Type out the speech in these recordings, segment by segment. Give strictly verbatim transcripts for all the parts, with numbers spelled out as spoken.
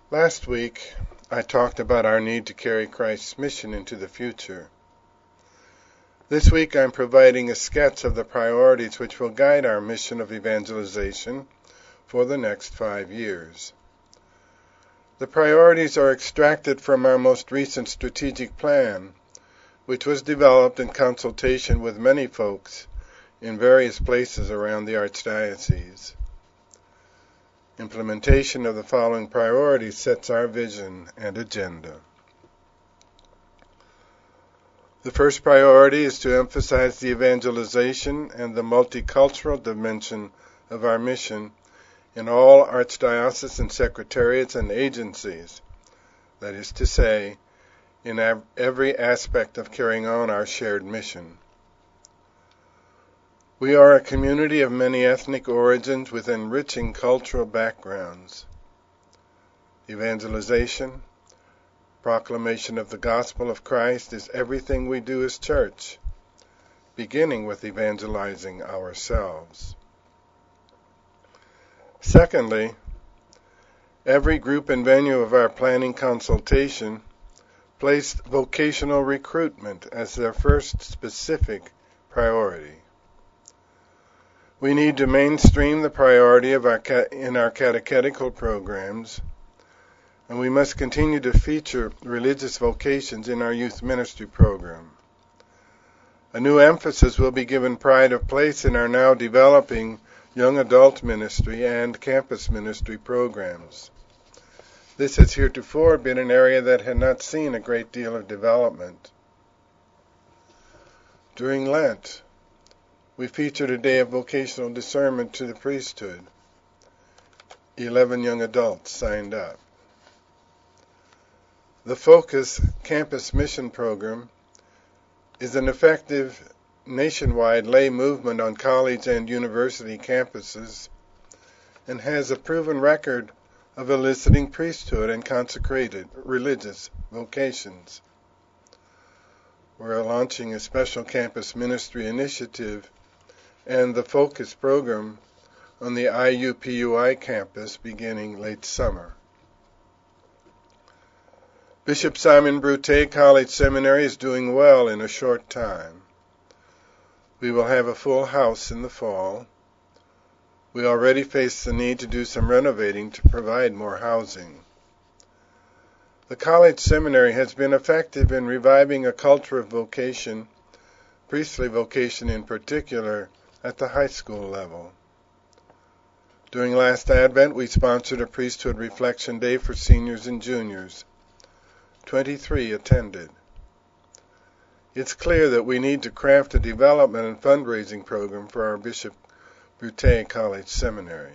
Last week, I talked about our need to carry Christ's mission into the future. This week, I'm providing a sketch of the priorities which will guide our mission of evangelization for the next five years. The priorities are extracted from our most recent strategic plan, which was developed in consultation with many folks in various places around the Archdiocese. Implementation of the following priorities sets our vision and agenda. The first priority is to emphasize the evangelization and the multicultural dimension of our mission in all archdiocesan secretariats and agencies, that is to say, in every aspect of carrying on our shared mission. We are a community of many ethnic origins with enriching cultural backgrounds. Evangelization, proclamation of the gospel of Christ is everything we do as church, beginning with evangelizing ourselves. Secondly, every group and venue of our planning consultation placed vocational recruitment as their first specific priority. We need to mainstream the priority of our in our catechetical programs, and we must continue to feature religious vocations in our youth ministry program. A new emphasis will be given pride of place in our now developing young adult ministry and campus ministry programs. This has heretofore been an area that had not seen a great deal of development. During Lent, we featured a day of vocational discernment to the priesthood. Eleven young adults signed up. The Focus Campus Mission Program is an effective nationwide lay movement on college and university campuses and has a proven record of eliciting priesthood and consecrated religious vocations. We're launching a special campus ministry initiative and the Focus program on the I U P U I campus beginning late summer. Bishop Simon Brute College Seminary is doing well in a short time. We will have a full house in the fall. We already face the need to do some renovating to provide more housing. The college seminary has been effective in reviving a culture of vocation, priestly vocation in particular, at the high school level. During last Advent, we sponsored a priesthood reflection day for seniors and juniors. twenty-three attended. It's clear that we need to craft a development and fundraising program for our Bishop Brute College Seminary.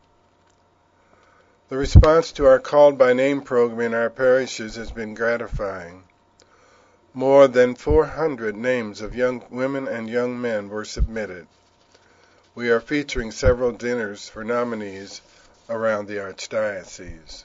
The response to our Called by Name program in our parishes has been gratifying. More than four hundred names of young women and young men were submitted. We are featuring several dinners for nominees around the Archdiocese.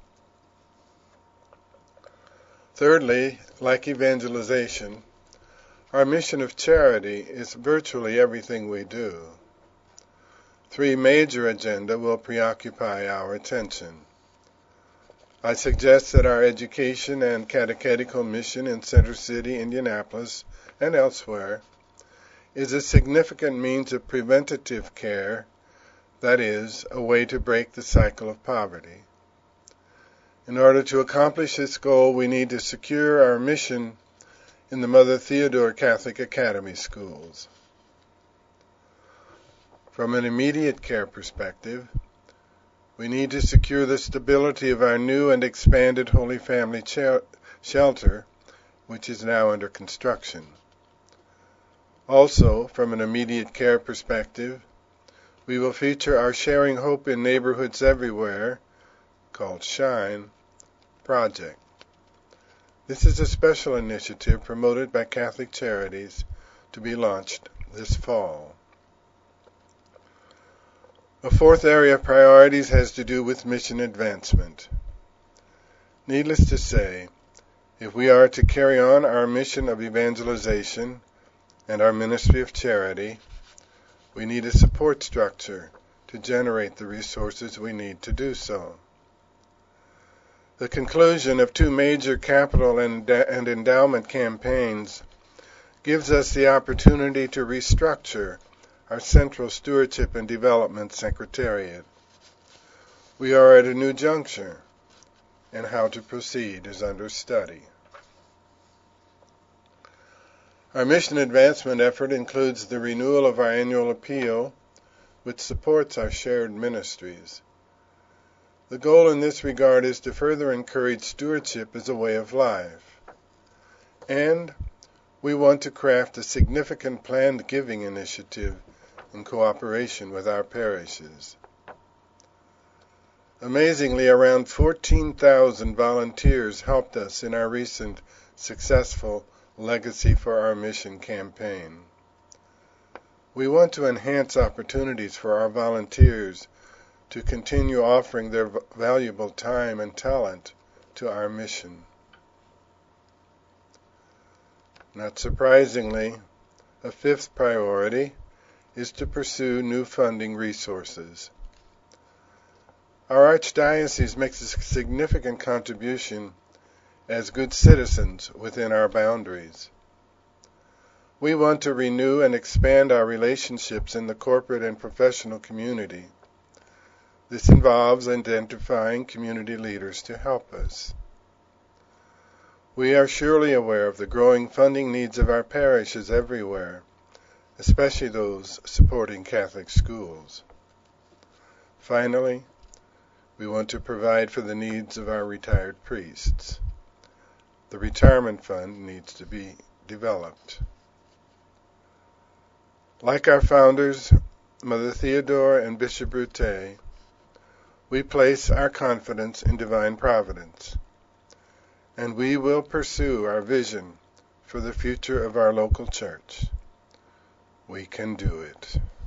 Thirdly, like evangelization, our mission of charity is virtually everything we do. Three major agenda will preoccupy our attention. I suggest that our education and catechetical mission in Center City, Indianapolis, and elsewhere is a significant means of preventative care, that is, a way to break the cycle of poverty. In order to accomplish this goal, we need to secure our mission in the Mother Theodore Catholic Academy schools. From an immediate care perspective, we need to secure the stability of our new and expanded Holy Family ch- shelter, which is now under construction. Also, from an immediate care perspective, we will feature our Sharing Hope in Neighborhoods Everywhere, called SHINE, project. This is a special initiative promoted by Catholic Charities to be launched this fall. A fourth area of priorities has to do with mission advancement. Needless to say, if we are to carry on our mission of evangelization and our ministry of charity, we need a support structure to generate the resources we need to do so. The conclusion of two major capital and, and endowment campaigns gives us the opportunity to restructure our Central Stewardship and Development Secretariat. We are at a new juncture, and how to proceed is under study. Our mission advancement effort includes the renewal of our annual appeal, which supports our shared ministries. The goal in this regard is to further encourage stewardship as a way of life. And we want to craft a significant planned giving initiative in cooperation with our parishes. Amazingly, around fourteen thousand volunteers helped us in our recent successful Legacy for Our Mission campaign. We want to enhance opportunities for our volunteers to continue offering their valuable time and talent to our mission. Not surprisingly, a fifth priority is to pursue new funding resources. Our Archdiocese makes a significant contribution as good citizens within our boundaries. We want to renew and expand our relationships in the corporate and professional community. This involves identifying community leaders to help us. We are surely aware of the growing funding needs of our parishes everywhere, especially those supporting Catholic schools. Finally, we want to provide for the needs of our retired priests. The retirement fund needs to be developed. Like our founders, Mother Theodore and Bishop Brute, we place our confidence in divine providence, and we will pursue our vision for the future of our local church. We can do it.